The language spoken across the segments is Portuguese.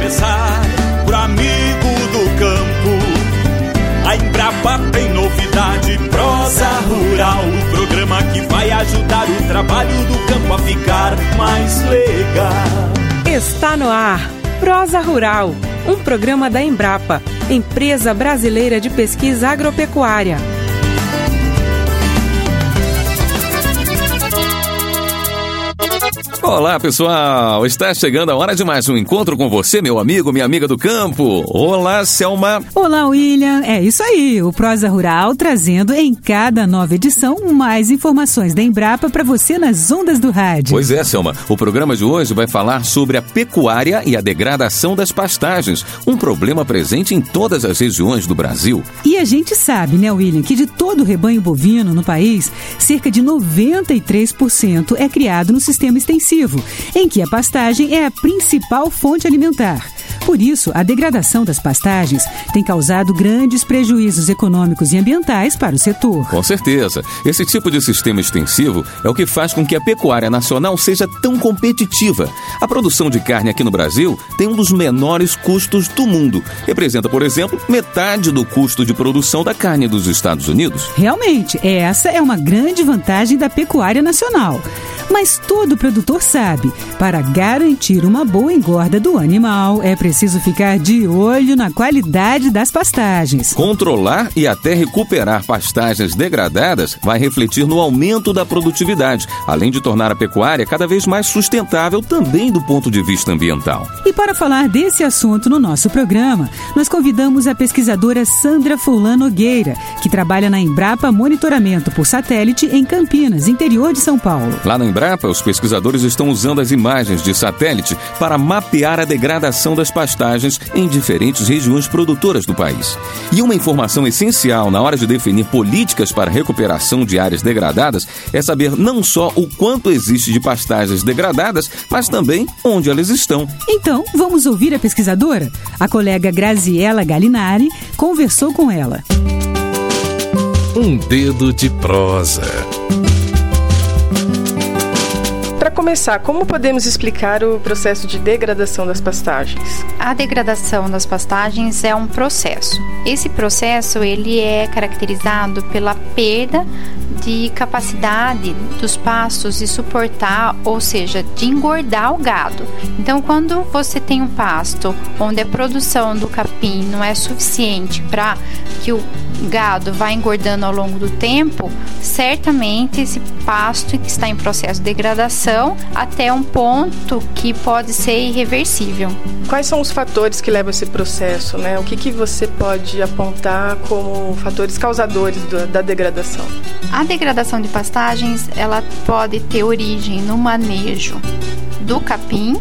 começar pro amigo do campo. A Embrapa tem novidade, Prosa Rural, o programa que vai ajudar o trabalho do campo a ficar mais legal. Está no ar Prosa Rural, um programa da Embrapa, Empresa Brasileira de Pesquisa Agropecuária. Olá, pessoal! Está chegando a hora de mais um encontro com você, meu amigo, minha amiga do campo. Olá, Selma! Olá, William! É isso aí, o Prosa Rural trazendo em cada nova edição mais informações da Embrapa para você nas ondas do rádio. Pois é, Selma, o programa de hoje vai falar sobre a pecuária e a degradação das pastagens, um problema presente em todas as regiões do Brasil. E a gente sabe, né, William, que de todo o rebanho bovino no país, cerca de 93% é criado no sistema extensivo, em que a pastagem é a principal fonte alimentar. Por isso, a degradação das pastagens tem causado grandes prejuízos econômicos e ambientais para o setor. Com certeza. Esse tipo de sistema extensivo é o que faz com que a pecuária nacional seja tão competitiva. A produção de carne aqui no Brasil tem um dos menores custos do mundo. Representa, por exemplo, metade do custo de produção da carne dos Estados Unidos. Realmente, essa é uma grande vantagem da pecuária nacional. Mas todo produtor sabe, para garantir uma boa engorda do animal, é preciso ficar de olho na qualidade das pastagens. Controlar e até recuperar pastagens degradadas vai refletir no aumento da produtividade, além de tornar a pecuária cada vez mais sustentável também do ponto de vista ambiental. E para falar desse assunto no nosso programa, nós convidamos a pesquisadora Sandra Furlan Nogueira, que trabalha na Embrapa Monitoramento por Satélite em Campinas, interior de São Paulo. Lá na Embrapa, os pesquisadores estão usando as imagens de satélite para mapear a degradação das pastagens em diferentes regiões produtoras do país. E uma informação essencial na hora de definir políticas para a recuperação de áreas degradadas é saber não só o quanto existe de pastagens degradadas, mas também onde elas estão. Então, vamos ouvir a pesquisadora? A colega Graziela Galinari conversou com ela. Um dedo de prosa. Para começar, como podemos explicar o processo de degradação das pastagens? A degradação das pastagens é um processo. Esse processo ele é caracterizado pela perda de capacidade dos pastos de suportar, ou seja, de engordar o gado. Então, quando você tem um pasto onde a produção do capim não é suficiente para que o gado vá engordando ao longo do tempo, certamente esse pasto está em processo de degradação até um ponto que pode ser irreversível. Quais são os fatores que levam a esse processo, né? O que você pode apontar como fatores causadores da degradação? A degradação de pastagens, ela pode ter origem no manejo do capim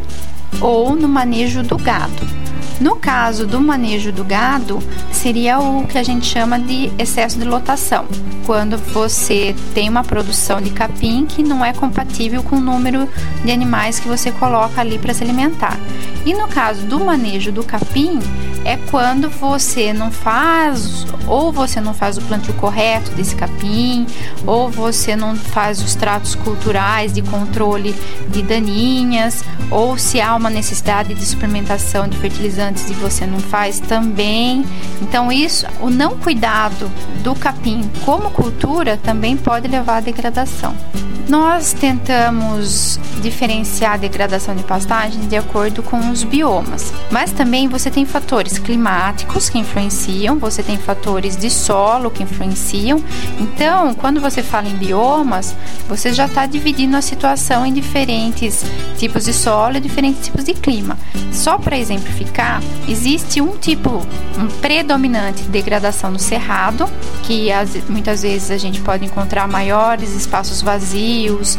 ou no manejo do gado. No caso do manejo do gado, seria o que a gente chama de excesso de lotação, quando você tem uma produção de capim que não é compatível com o número de animais que você coloca ali para se alimentar. E no caso do manejo do capim, é quando você não faz, ou você não faz o plantio correto desse capim, ou você não faz os tratos culturais de controle de daninhas, ou se há uma necessidade de suplementação de fertilizantes e você não faz também. Então isso, o não cuidado do capim como cultura também pode levar à degradação. Nós tentamos diferenciar a degradação de pastagens de acordo com os biomas, mas também você tem fatores climáticos que influenciam, você tem fatores de solo que influenciam. Então, quando você fala em biomas, você já está dividindo a situação em diferentes tipos de solo e diferentes tipos de clima. Só para exemplificar, existe um predominante de degradação no cerrado, que muitas vezes a gente pode encontrar maiores espaços vazios,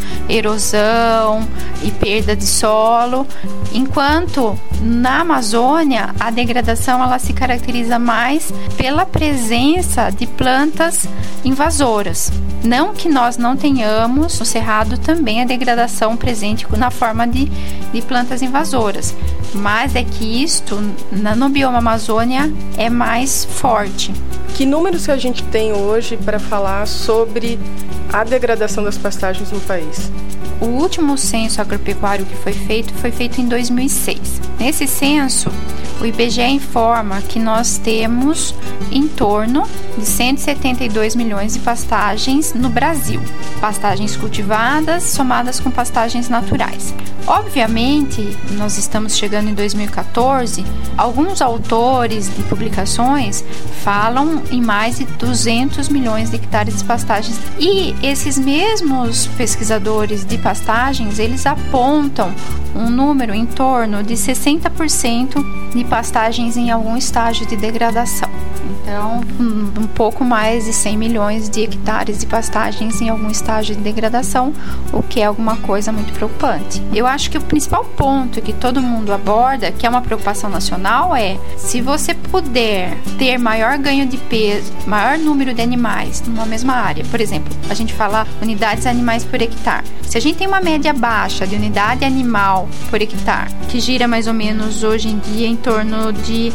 erosão e perda de solo, enquanto na Amazônia a degradação ela se caracteriza mais pela presença de plantas invasoras. Não que nós não tenhamos no cerrado também a degradação presente na forma de plantas invasoras, mas é que isto no bioma Amazônia é mais forte. Que números que a gente tem hoje para falar sobre a degradação das pastagens no país? O último censo agropecuário que foi feito em 2006. Nesse censo, o IBGE informa que nós temos em torno de 172 milhões de pastagens no Brasil. Pastagens cultivadas somadas com pastagens naturais. Obviamente, nós estamos chegando em 2014, alguns autores de publicações falam em mais de 200 milhões de hectares de pastagens. E esses mesmos pesquisadores de pastagens, eles apontam um número em torno de 60% de pastagens em algum estágio de degradação. Então, um pouco mais de 100 milhões de hectares de pastagens em algum estágio de degradação, o que é alguma coisa muito preocupante. Eu acho que o principal ponto que todo mundo aborda, que é uma preocupação nacional, é se você puder ter maior ganho de peso, maior número de animais numa mesma área. Por exemplo, a gente fala unidades animais por hectare. Se a gente tem uma média baixa de unidade animal por hectare, que gira mais ou menos hoje em dia em torno de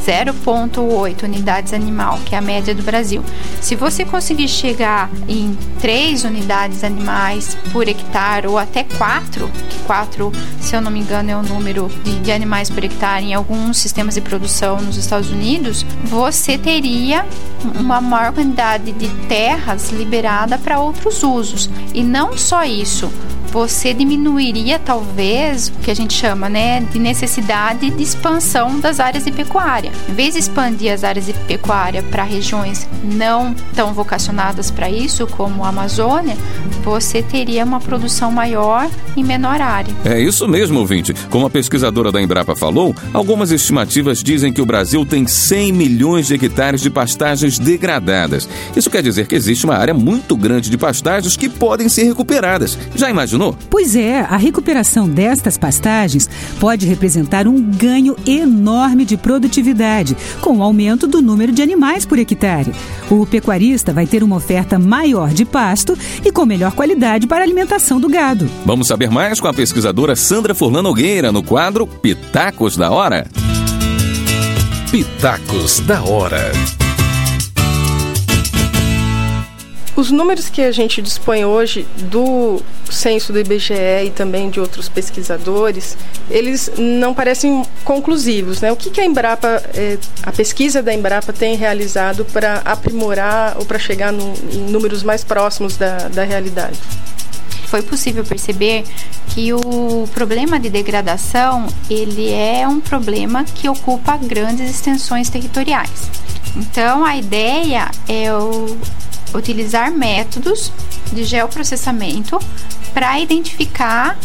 0,8 unidades animal, que é a média do Brasil. Se você conseguir chegar em 3 unidades animais por hectare ou até 4, que 4, se eu não me engano, é o número de animais por hectare em alguns sistemas de produção nos Estados Unidos, você teria uma maior quantidade de terras liberada para outros usos. E não só isso, você diminuiria talvez o que a gente chama, de necessidade de expansão das áreas de pecuária. Em vez de expandir as áreas de pecuária para regiões não tão vocacionadas para isso, como a Amazônia, você teria uma produção maior em menor área. É isso mesmo, ouvinte. Como a pesquisadora da Embrapa falou, algumas estimativas dizem que o Brasil tem 100 milhões de hectares de pastagens degradadas. Isso quer dizer que existe uma área muito grande de pastagens que podem ser recuperadas. Já imaginou? Pois é, a recuperação destas pastagens pode representar um ganho enorme de produtividade, com o aumento do número de animais por hectare. O pecuarista vai ter uma oferta maior de pasto e com melhor qualidade para a alimentação do gado. Vamos saber mais com a pesquisadora Sandra Furlan Nogueira no quadro Pitacos da Hora. Pitacos da Hora. Os números que a gente dispõe hoje do censo do IBGE e também de outros pesquisadores, eles não parecem conclusivos, né? O que a Embrapa, a pesquisa da Embrapa tem realizado para aprimorar ou para chegar em números mais próximos da realidade? Foi possível perceber que o problema de degradação, ele é um problema que ocupa grandes extensões territoriais. Então, a ideia é utilizar métodos de geoprocessamento para identificar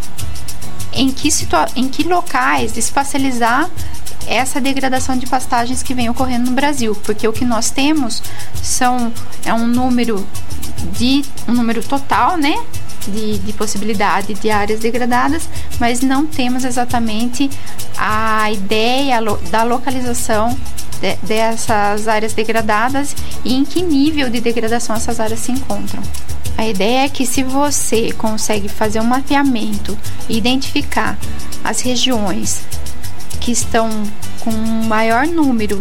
em que locais espacializar essa degradação de pastagens que vem ocorrendo no Brasil, porque o que nós temos é um número total, de possibilidade de áreas degradadas, mas não temos exatamente a ideia da localização dessas áreas degradadas e em que nível de degradação essas áreas se encontram. A ideia é que se você consegue fazer um mapeamento e identificar as regiões que estão com maior número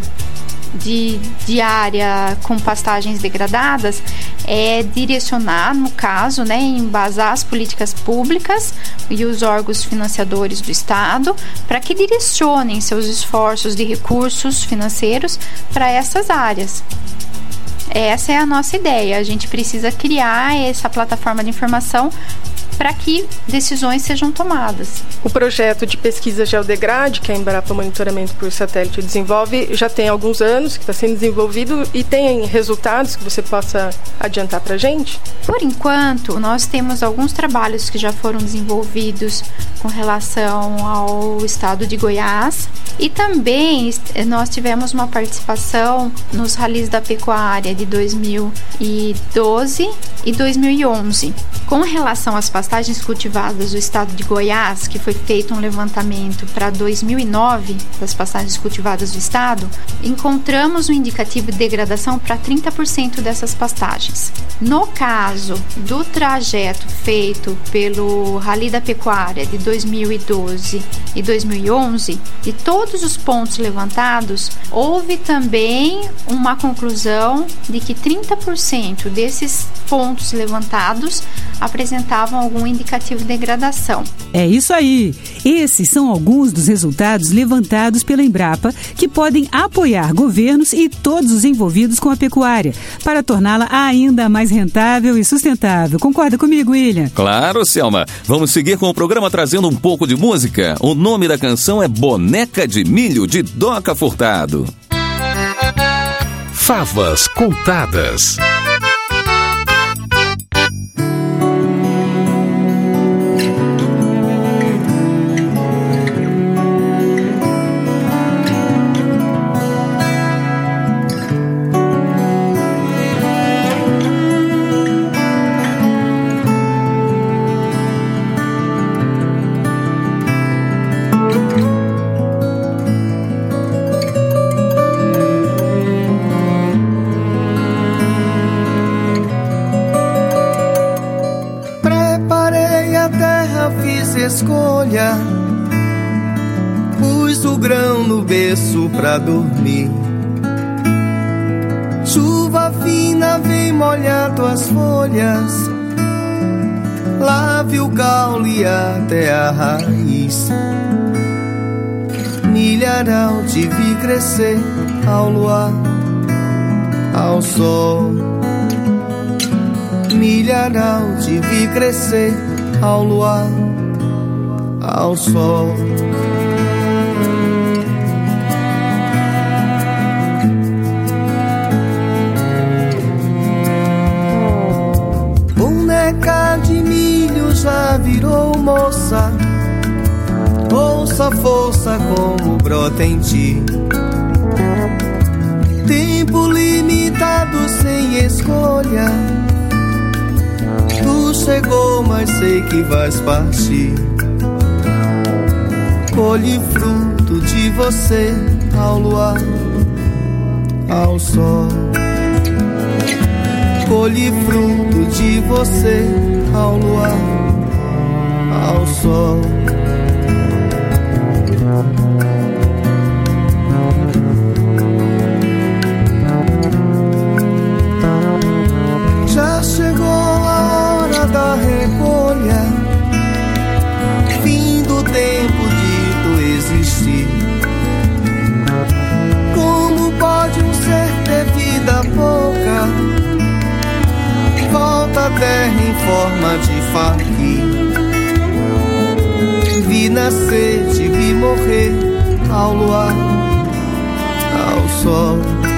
de área com pastagens degradadas, é direcionar, no caso, embasar as políticas públicas e os órgãos financiadores do Estado para que direcionem seus esforços de recursos financeiros para essas áreas. Essa é a nossa ideia. A gente precisa criar essa plataforma de informação para que decisões sejam tomadas. O projeto de pesquisa Geodegrade, que a Embrapa Monitoramento por Satélite desenvolve, já tem alguns anos que está sendo desenvolvido e tem resultados que você possa adiantar para a gente? Por enquanto, nós temos alguns trabalhos que já foram desenvolvidos com relação ao estado de Goiás e também nós tivemos uma participação nos ralis da pecuária de 2012 e 2011. Com relação às pastagens cultivadas do estado de Goiás, que foi feito um levantamento para 2009 das pastagens cultivadas do estado, encontramos um indicativo de degradação para 30% dessas pastagens. No caso do trajeto feito pelo Rally da Pecuária de 2012 e 2011, de todos os pontos levantados, houve também uma conclusão de que 30% desses pontos levantados apresentavam algum indicativo de degradação. É isso aí! Esses são alguns dos resultados levantados pela Embrapa que podem apoiar governos e todos os envolvidos com a pecuária para torná-la ainda mais rentável e sustentável. Concorda comigo, William? Claro, Selma. Vamos seguir com o programa trazendo um pouco de música. O nome da canção é Boneca de Milho, de Doca Furtado. Favas Contadas. Escolha, pus o grão no berço pra dormir. Chuva fina vem molhar tuas folhas, lave o caule até a raiz. Milharal te vi crescer ao luar, ao sol. Milharal te vi crescer ao luar, ao sol. Boneca de milho já virou moça, ouça a força como brota em ti. Tempo limitado sem escolha, tu chegou, mas sei que vais partir. Colhe fruto de você ao luar, ao sol. Colhe fruto de você ao luar, ao sol. Já chegou a hora da recolha, fim do tempo de existir. Como pode um ser ter vida pouca? Volta à terra em forma de faqui. Vi nascer, te vi morrer ao luar, ao sol.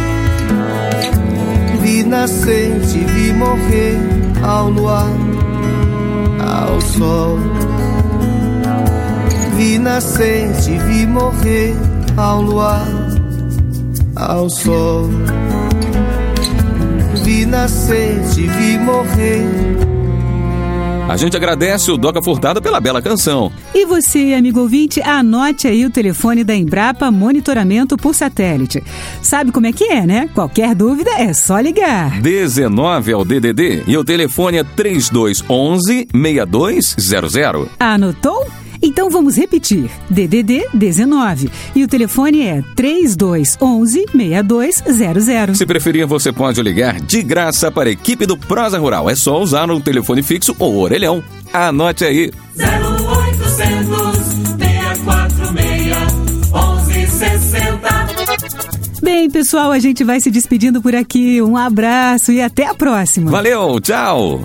Vi nascer, te vi morrer ao luar, ao sol. Vi nascer, te vi morrer ao luar, ao sol. Vi nascer, te vi morrer. A gente agradece o Doca Furtado pela bela canção. E você, amigo ouvinte, anote aí o telefone da Embrapa Monitoramento por Satélite. Sabe como é que é, né? Qualquer dúvida é só ligar. 19 é o DDD e o telefone é 3211-6200. Anotou? Então vamos repetir, DDD 19 e o telefone é 3211-6200. Se preferir, você pode ligar de graça para a equipe do Prosa Rural. É só usar um telefone fixo ou orelhão. Anote aí. 0800-646-1160. Bem, pessoal, a gente vai se despedindo por aqui. Um abraço e até a próxima. Valeu, tchau.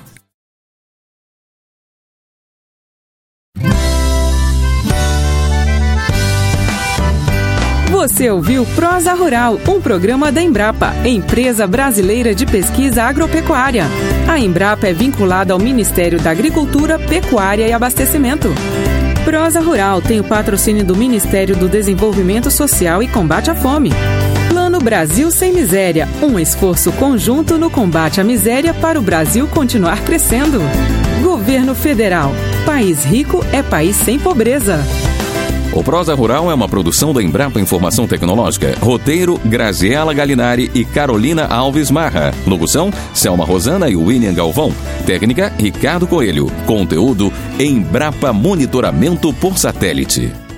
Você ouviu Prosa Rural, um programa da Embrapa, Empresa Brasileira de Pesquisa Agropecuária. A Embrapa é vinculada ao Ministério da Agricultura, Pecuária e Abastecimento. Prosa Rural tem o patrocínio do Ministério do Desenvolvimento Social e Combate à Fome. Plano Brasil Sem Miséria, um esforço conjunto no combate à miséria para o Brasil continuar crescendo. Governo Governo Federal. País rico é país sem pobreza. O Prosa Rural é uma produção da Embrapa Informação Tecnológica. Roteiro, Graziela Galinari e Carolina Alves Marra. Locução, Selma Rosana e William Galvão. Técnica, Ricardo Coelho. Conteúdo, Embrapa Monitoramento por Satélite.